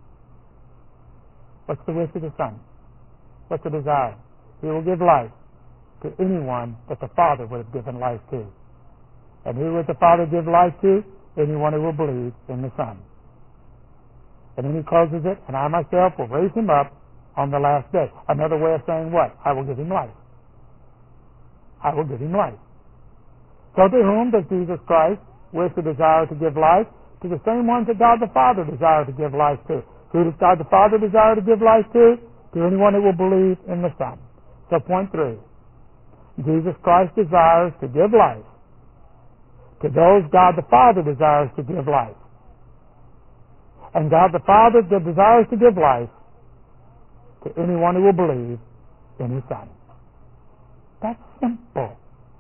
What's the wish of the Son? What's the desire? He will give life to anyone that the Father would have given life to. And who would the Father give life to? Anyone who will believe in the Son. And then he closes it, and I myself will raise him up on the last day. Another way of saying what? I will give him life. I will give him life. So to whom does Jesus Christ wish or desire to give life? To the same ones that God the Father desires to give life to. Who does God the Father desire to give life to? To anyone who will believe in the Son. So point 3. Jesus Christ desires to give life to those God the Father desires to give life. And God the Father desires to give life to anyone who will believe in his Son. That's simple.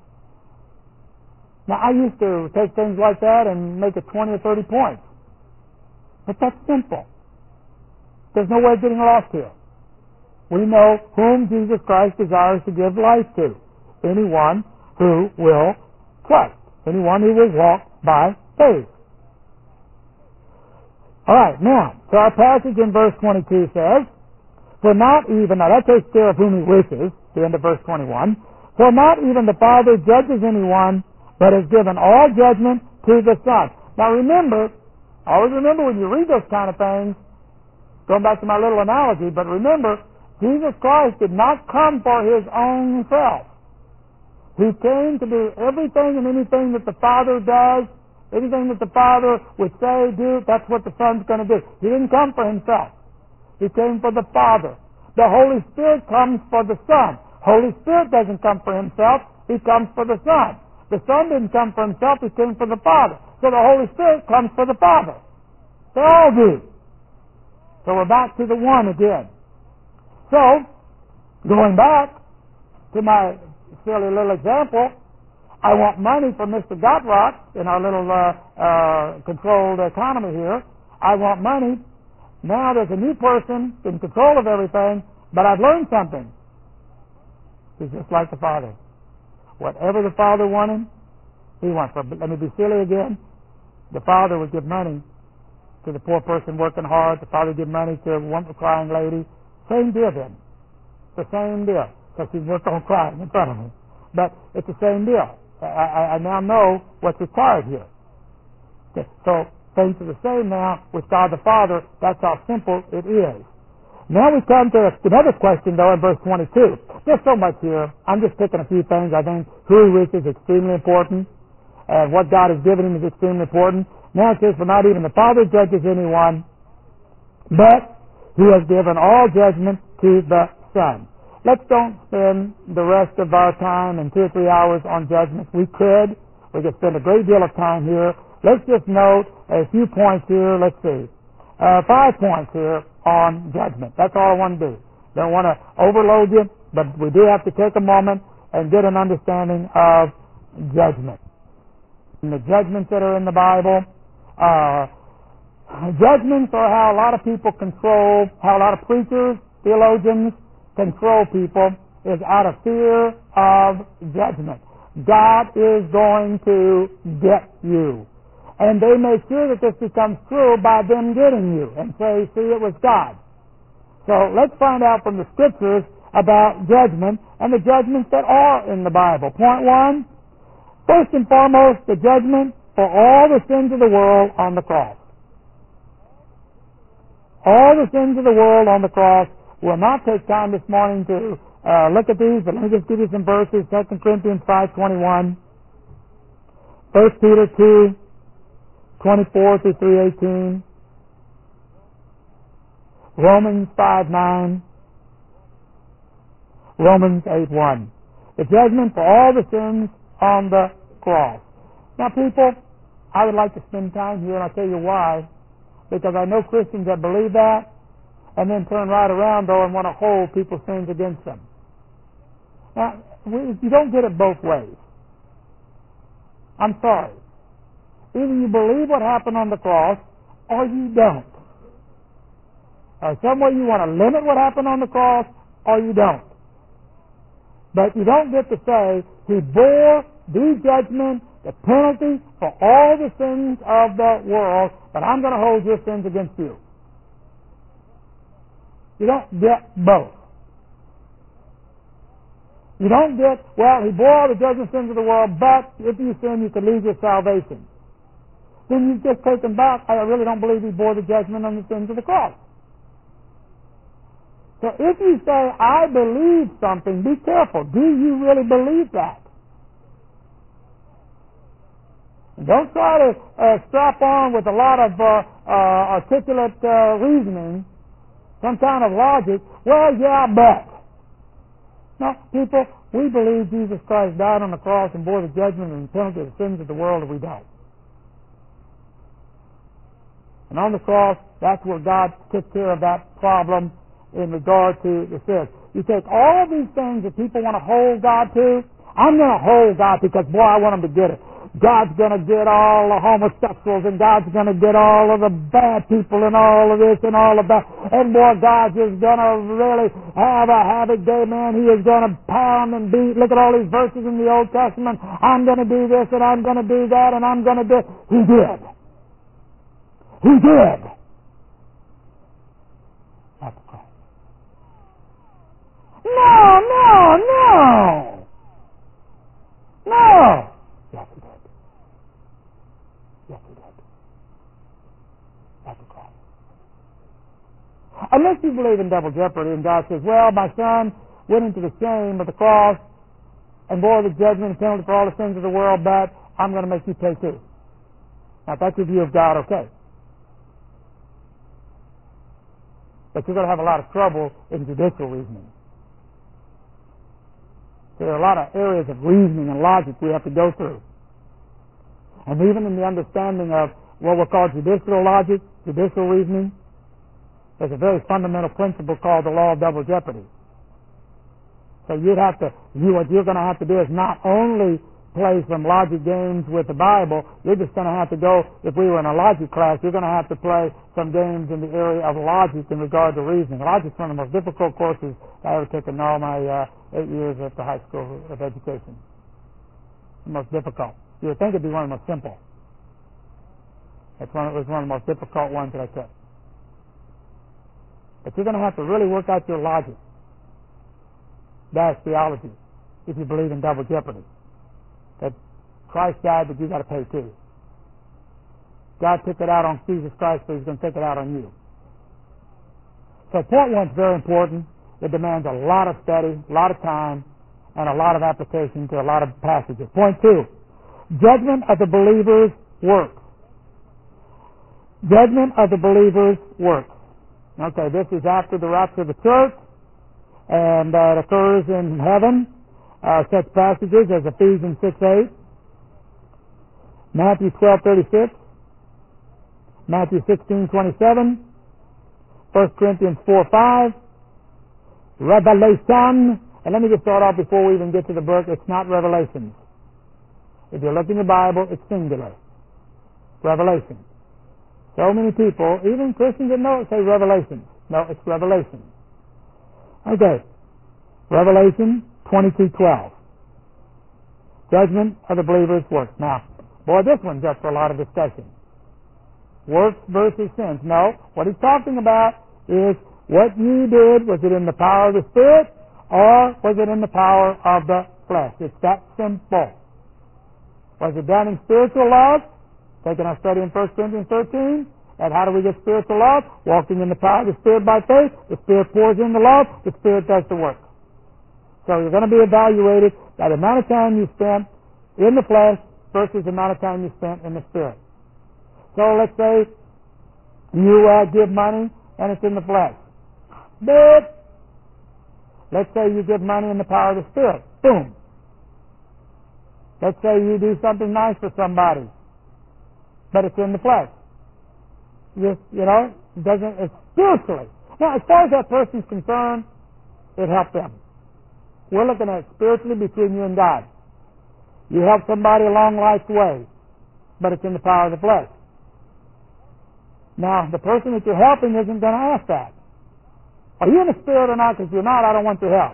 Now, I used to take things like that and make it 20 or 30 points. But that's simple. There's no way of getting lost here. We know whom Jesus Christ desires to give life to. Anyone who will trust. Anyone who will walk by faith. All right, now, so our passage in verse 22 says, for not even, now that takes care of whom he wishes, the end of verse 21, for not even the Father judges anyone, but has given all judgment to the Son. Now remember, always remember when you read those kind of things, going back to my little analogy, but remember, Jesus Christ did not come for his own self. He came to do everything and anything that the Father does, anything that the Father would say, do, that's what the Son's going to do. He didn't come for himself. He came for the Father. The Holy Spirit comes for the Son. Holy Spirit doesn't come for himself. He comes for the Son. The Son didn't come for himself. He came for the Father. So the Holy Spirit comes for the Father. They all do. So we're back to the one again. So, going back to my silly little example, I want money from Mr. Gotrock in our little controlled economy here. I want money. Now there's a new person in control of everything, but I've learned something. He's just like the Father. Whatever the Father wanted, he wants. But let me be silly again. The Father would give money to the poor person working hard. The Father would give money to one crying lady. Same deal then. It's the same deal. Because he's worked on crying in front of me. But it's the same deal. I now know what's required here. Okay. So things are the same now with God the Father. That's how simple it is. Now we come to another question, though, in verse 22. There's so much here. I'm just picking a few things. I think who he wishes is extremely important, and what God has given him is extremely important. Now it says, for not even the Father judges anyone, but he has given all judgment to the Son. Let's don't spend the rest of our time in 2 or 3 hours on judgment. We could spend a great deal of time here. Let's just note a few points here. Let's see. 5 points here on judgment. That's all I want to do. Don't want to overload you, but we do have to take a moment and get an understanding of judgment. And the judgments that are in the Bible, judgments are how a lot of people control, how a lot of preachers, theologians control people, is out of fear of judgment. God is going to get you. And they make sure that this becomes true by them getting you and say, see, it was God. So let's find out from the Scriptures about judgment and the judgments that are in the Bible. Point one, first and foremost, the judgment for all the sins of the world on the cross. All the sins of the world on the cross. We'll not take time this morning to look at these, but let me just give you some verses. 2 Corinthians 5:21, 1 Peter 2:24 through 3:18, Romans 5:9, Romans 8:1. The judgment for all the sins on the cross. Now, people, I would like to spend time here, and I'll tell you why. Because I know Christians that believe that, and then turn right around, though, and want to hold people's sins against them. Now, you don't get it both ways. I'm sorry. Either you believe what happened on the cross, or you don't. Some way you want to limit what happened on the cross, or you don't. But you don't get to say, He bore the judgment, the penalty for all the sins of the world, but I'm going to hold your sins against you. You don't get both. You don't get, well, He bore all the judgment sins of the world, but if you sin, you could lose your salvation. Then you've just taken back, I really don't believe He bore the judgment on the sins of the cross. So if you say, I believe something, be careful. Do you really believe that? And don't try to strap on with a lot of articulate reasoning, some kind of logic. Well, yeah, but. No, people, we believe Jesus Christ died on the cross and bore the judgment and penalty of the sins of the world, and we don't. And on the cross, that's where God took care of that problem in regard to the sins. You take all of these things that people want to hold God to. I'm going to hold God because, boy, I want them to get it. God's going to get all the homosexuals, and God's going to get all of the bad people and all of this and all of that. And, boy, God's just going to really have a havoc day, man. He is going to pound and beat. Look at all these verses in the Old Testament. I'm going to do this, and I'm going to do that, and I'm going to do... He did. He did. Not the cross. No. Yes, He did. Yes, He did. That's the cross. Unless you believe in double jeopardy and God says, well, my son went into the shame of the cross and bore the judgment and penalty for all the sins of the world, but I'm going to make you pay too. Now, if that's your view of God, okay. But you're going to have a lot of trouble in judicial reasoning. There are a lot of areas of reasoning and logic we have to go through. And even in the understanding of what we'll call judicial logic, judicial reasoning, there's a very fundamental principle called the law of double jeopardy. So what you're going to have to do is not only play some logic games with the Bible, you're just going to have to go, if we were in a logic class, you're going to have to play some games in the area of logic in regard to reasoning. Logic's one of the most difficult courses I ever took in all my 8 years at the high school of education. The most difficult. You would think it'd be one of the most simple. It was one of the most difficult ones that I took. But you're going to have to really work out your logic. That's theology, if you believe in double jeopardy. That Christ died, but you got to pay too. God took it out on Jesus Christ, so He's going to take it out on you. So point one's very important. It demands a lot of study, a lot of time, and a lot of application to a lot of passages. Point two, judgment of the believer's works. Judgment of the believer's works. Okay, this is after the rapture of the church, and it occurs in heaven. Such passages as Ephesians 6:8, Matthew 12:36, Matthew 16:27, 1 Corinthians 4:5, Revelation And let me just start off before we even get to the book. It's not Revelations. If you look in the Bible, it's singular. Revelation. So many people, even Christians that know it, say Revelation. No, it's Revelation. Okay. Revelation 22:12. Judgment of the believer's works. Now, boy, this one's just for a lot of discussion. Works versus sins. No, what he's talking about is what you did, was it in the power of the Spirit or was it in the power of the flesh? It's that simple. Was it done in spiritual love? Taking our study in 1 Corinthians 13. And how do we get spiritual love? Walking in the power of the Spirit by faith. The Spirit pours in the love. The Spirit does the work. So you're going to be evaluated by the amount of time you spent in the flesh versus the amount of time you spent in the Spirit. So let's say you give money and it's in the flesh. But let's say you give money in the power of the Spirit. Boom. Let's say you do something nice for somebody, but it's in the flesh. It's spiritually. Now, as far as that person's concerned, it helped them. We're looking at it spiritually between you and God. You help somebody along life's way, but it's in the power of the flesh. Now, the person that you're helping isn't going to ask that. Are you in the Spirit or not? Because if you're not, I don't want your help.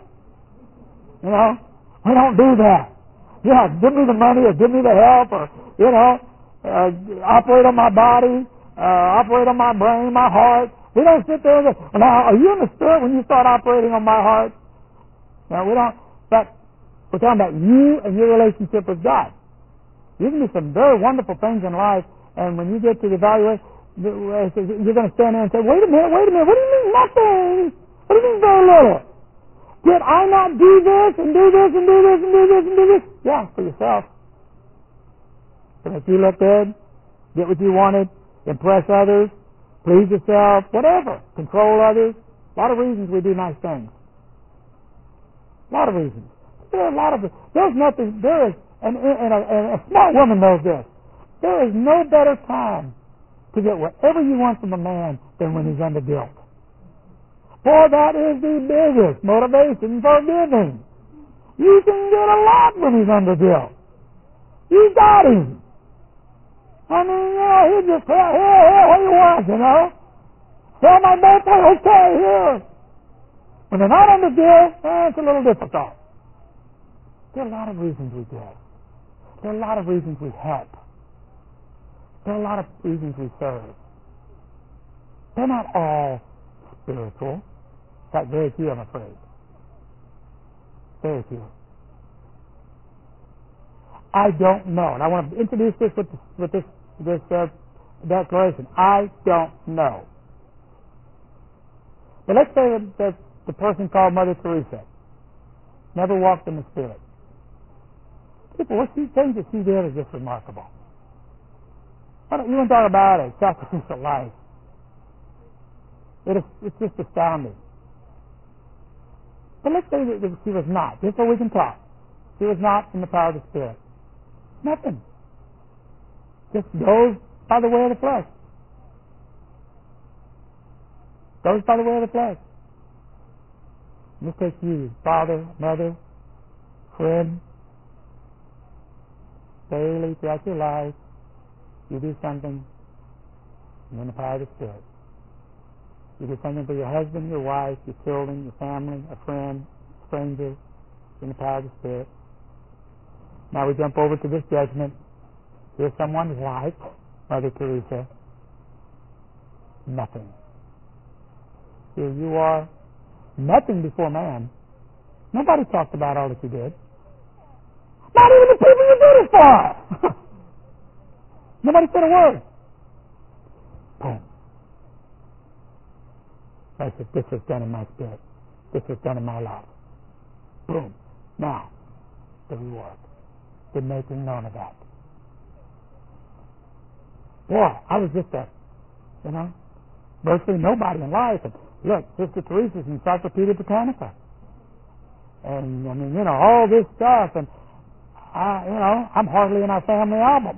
We don't do that. Yeah, give me the money or give me the help or, operate on my body, operate on my brain, my heart. We don't sit there and go, now, are you in the Spirit when you start operating on my heart? No, we don't. But we're talking about you and your relationship with God. You can do some very wonderful things in life, and when you get to the evaluation, you're going to stand there and say, wait a minute, what do you mean nothing? What do you mean very little? Did I not do this and do this and do this and do this and do this? Yeah, for yourself. To make you look good, get what you wanted, impress others, please yourself, whatever, control others. A lot of reasons we do nice things. A lot of reasons. There's nothing, and a smart woman knows this. There is no better time to get whatever you want from a man than when he's under guilt. For that is the biggest motivation for giving. You can get a lot when he's under guilt. You got him. He just said, here, what do you want, Sell my birthday, okay, here. When they're not under guilt, it's a little difficult. There are a lot of reasons we give. There are a lot of reasons we help. There are a lot of reasons we serve. They're not all spiritual. In fact, very few, I'm afraid. Very few. I don't know. And I want to introduce this with this declaration. I don't know. But let's say that the person called Mother Teresa never walked in the Spirit. People, what things that she did is just remarkable. You want to talk about a sacrificial life. It's just astounding. But let's say that she was not, just so we can talk. She was not in the power of the Spirit. Nothing. Just goes by the way of the flesh. Goes by the way of the flesh. Just take you, father, mother, friend, daily throughout your life, you do something in the power of the Spirit. You do something for your husband, your wife, your children, your family, a friend, strangers, in the power of the Spirit. Now we jump over to this judgment. Here's someone like Mother Teresa. Nothing. Here you are, nothing before man. Nobody talked about all that you did. Not even the people you did it for. Nobody said a word. Boom. I said, this was done in my spirit. This was done in my life. Boom. Now, the reward. The making known of that. Boy, I was just virtually nobody in life. And look, Sister Teresa's Encyclopedia Britannica. And, all this stuff. And, I'm hardly in our family album.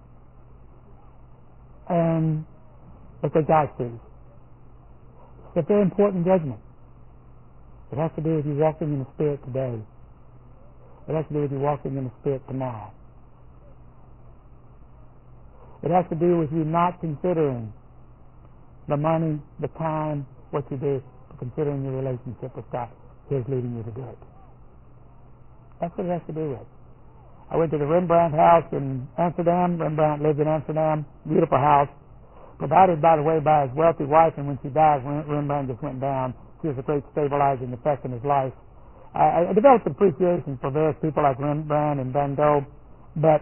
And it's a God sees. It's a very important judgment. It has to do with you walking in the Spirit today. It has to do with you walking in the Spirit tomorrow. It has to do with you not considering the money, the time, what you do, but considering your relationship with God. His leading you to do it. That's what it has to do with. I went to the Rembrandt house in Amsterdam. Rembrandt lived in Amsterdam. Beautiful house. Provided, by the way, by his wealthy wife, and when she died, Rembrandt just went down. She was a great stabilizing effect in his life. I developed an appreciation for various people like Rembrandt and Van Gogh, but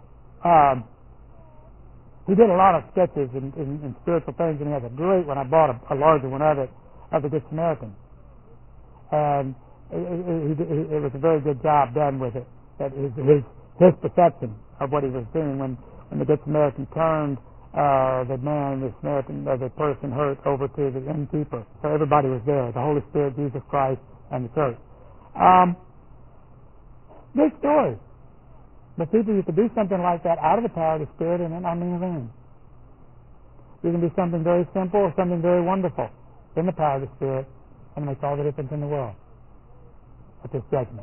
he did a lot of sketches in spiritual things, and he has a great one. I bought a larger one of it, of the Good Samaritan. And it was a very good job done with it. That his perception of what he was doing when the Good Samaritan turned the man, the Samaritan, the person hurt over to the innkeeper. So everybody was there, the Holy Spirit, Jesus Christ, and the church. Big story. But people, you can do something like that out of the power of the Spirit, and I mean then. You can do something very simple or something very wonderful in the power of the Spirit, and it makes all the difference in the world at this judgment.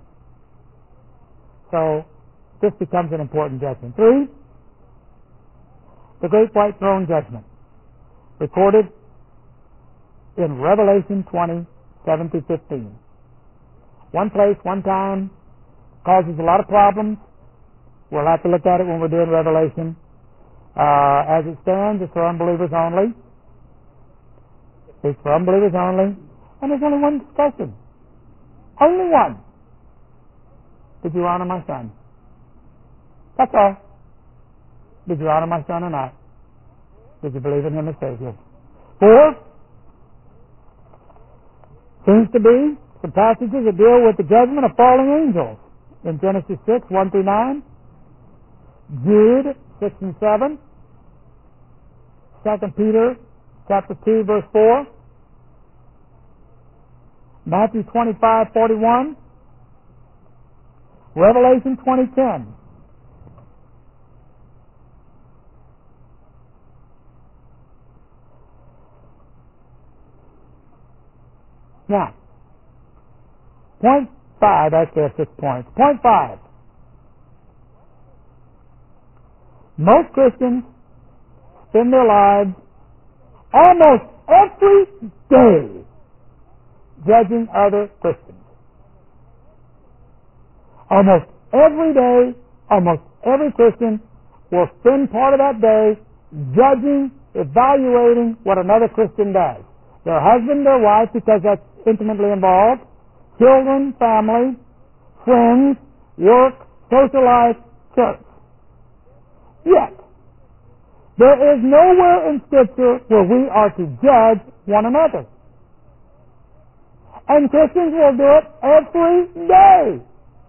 So this becomes an important judgment. 3, the Great White Throne Judgment, recorded in Revelation 20, 7-15. One place, one time, causes a lot of problems. We'll have to look at it when we're doing Revelation. As it stands, it's for unbelievers only. It's for unbelievers only. And there's only one discussion. Only one. Did you honor my son? That's all. Did you honor my son or not? Did you believe in him as Savior? 4, seems to be some passages that deal with the judgment of fallen angels. In Genesis 6, 1-9, Jude 6 and 7, 2 Peter chapter 2, verse 4, Matthew 25, 41, Revelation 20:10. Now, point 5, actually I have 6 points. Point 5. Most Christians spend their lives almost every day judging other Christians. Almost every day, almost every Christian will spend part of that day judging, evaluating what another Christian does. Their husband, their wife, because that's intimately involved, children, family, friends, work, social life, church. Yet, there is nowhere in Scripture where we are to judge one another. And Christians will do it every day.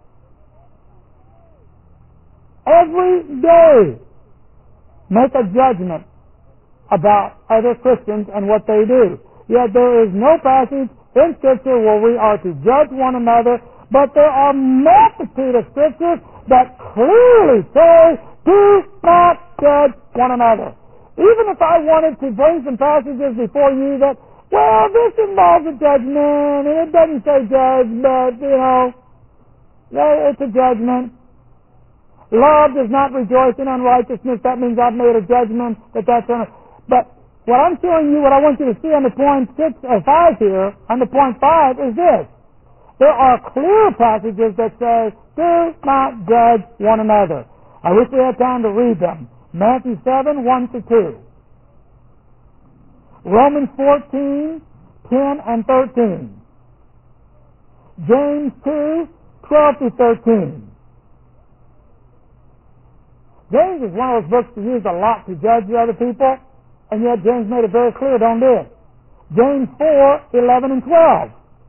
Every day. Make a judgment about other Christians and what they do. Yet there is no passage in Scripture where we are to judge one another, but there are multitude of Scriptures that clearly say, do not judge one another. Even if I wanted to bring some passages before you that, well, this involves a judgment, and it doesn't say judge, but, it's a judgment. Love does not rejoice in unrighteousness. That means I've made a judgment that's But what I'm showing you, what I want you to see on the point 6 or 5 here, on the point 5, is this. There are clear passages that say, do not judge one another. I wish we had time to read them. Matthew 7, 1-2. Romans 14, 10 and 13. James 2, 12-13. James is one of those books to use a lot to judge the other people, and yet James made it very clear, don't do it. James 4, 11 and 12.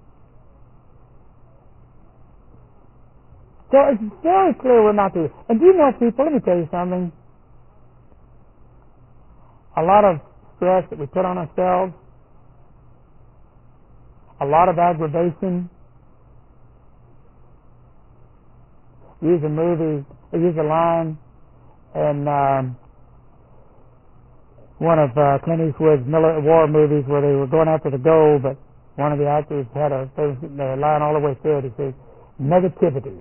So it's very clear we're not to. And do you know, people, let me tell you something. A lot of stress that we put on ourselves, a lot of aggravation. Use a line in one of Clint Eastwood's war movies where they were going after the gold, but One of the actors had a line all the way through it. He says, negativity.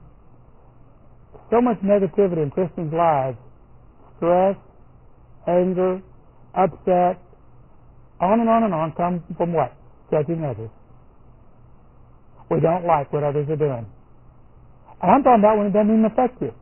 So much negativity in Christians' lives. Stress, anger, upset, on and on comes from what? Judging others. We don't like what others are doing. And I'm talking about when it doesn't even affect you.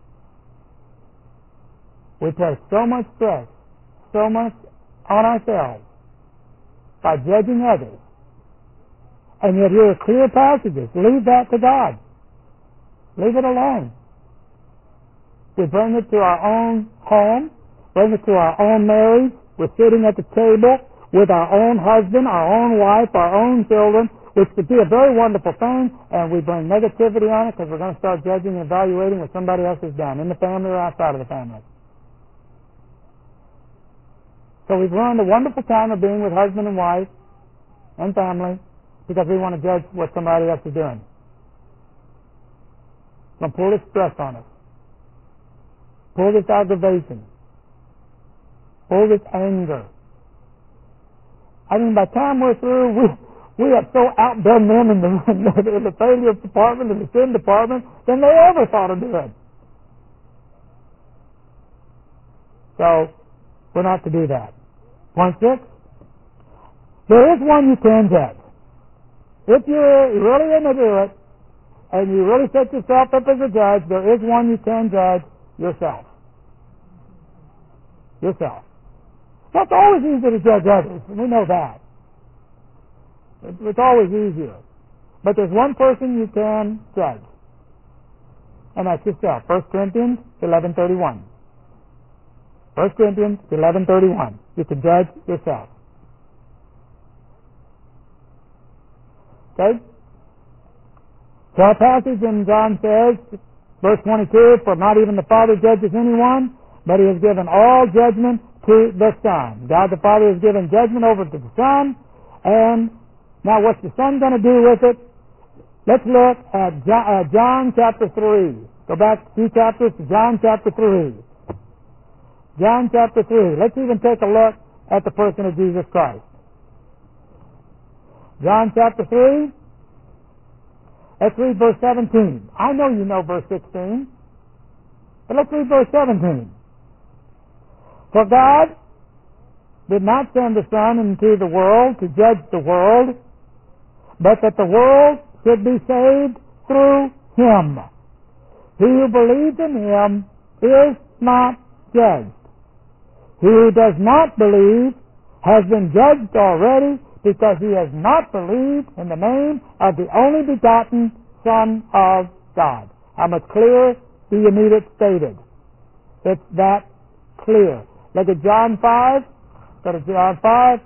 We place so much stress, so much on ourselves by judging others. And yet here are clear passages. Leave that to God. Leave it alone. We bring it to our own home, bring it to our own marriage. We're sitting at the table with our own husband, our own wife, our own children, which could be a very wonderful thing, and we bring negativity on it because we're going to start judging and evaluating what somebody else has done, in the family or outside of the family. So we've ruined a wonderful time of being with husband and wife and family because we want to judge what somebody else is doing. Going to pull this stress on us. Pull this aggravation. Pull this anger. I mean, by the time we're through, we have so outdone them in the failure department, in the sin department, than they ever thought of doing. So, we're not to do that. Point 6. There is one you can judge. If you're really going to do it, and you really set yourself up as a judge, there is one you can judge: yourself. Yourself. Now, it's always easier to judge others, and we know that. It's always easier. But there's one person you can judge, and that's yourself. 1 Corinthians 11:31. 1 Corinthians 11:31. You can judge yourself. Okay? So our passage in John says, verse 22, for not even the Father judges anyone, but he has given all judgment to the Son. God the Father has given judgment over to the Son, and now what's the Son going to do with it? Let's look at John chapter 3. Go back a few chapters to John chapter 3. John chapter 3. Let's even take a look at the person of Jesus Christ. John chapter 3. Let's read verse 17. I know you know verse 16, but let's read verse 17. For God did not send the Son into the world to judge the world, but that the world should be saved through Him. He who believes in Him is not judged. He who does not believe has been judged already, because he has not believed in the name of the only begotten Son of God. How much clearer do you need it stated? It's that clear. Look at John 5. Go to John 5.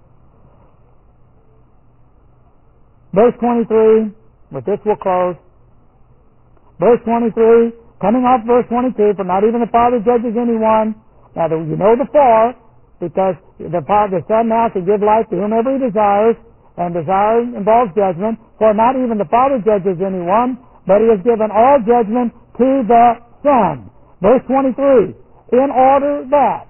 Verse 23. With this we'll close. Verse 23. Coming off verse 22. For not even the Father judges anyone. Now you know the for, because the Son now can give life to whomever He desires, and desire involves judgment. For not even the Father judges anyone, but He has given all judgment to the Son. Verse 23, in order that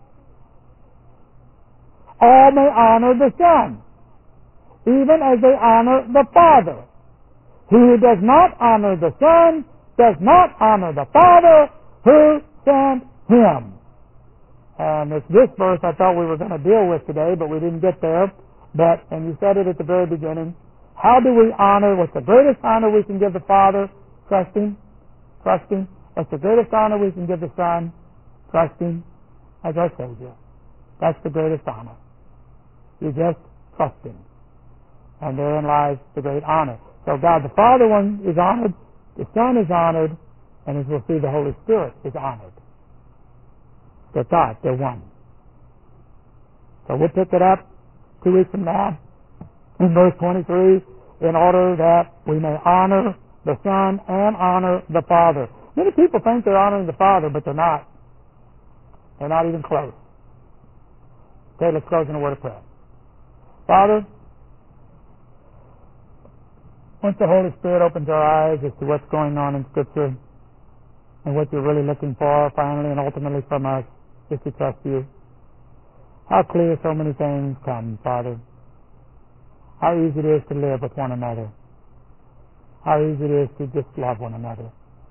all may honor the Son, even as they honor the Father. He who does not honor the Son does not honor the Father who sent Him. And it's this verse I thought we were going to deal with today, but we didn't get there. And you said it at the very beginning. How do we honor? What's the greatest honor we can give the Father? Trusting. Trusting. What's the greatest honor we can give the Son? Trusting. As I told you. That's the greatest honor. You just trust Him. And therein lies the great honor. So God the Father one is honored, the Son is honored, and as we'll see, the Holy Spirit is honored. They're God. They're one. So we'll pick it up 2 weeks from now in verse 23, in order that we may honor the Son and honor the Father. Many people think they're honoring the Father, but they're not. They're not even close. Okay, let's close in a word of prayer. Father, once the Holy Spirit opens our eyes as to what's going on in Scripture and what you're really looking for finally and ultimately from us, is to trust you. How clear so many things come, Father. how easy it is to live with one another, how easy it is to just love one another.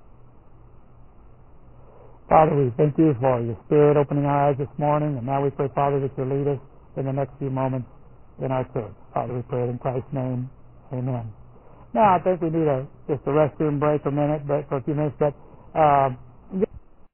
Father, we thank you for your Spirit opening our eyes this morning, and now we pray, Father, that you lead us in the next few moments in our church. Father, we pray it in Christ's name. Amen. Now, I think we need just a restroom break for a few minutes, but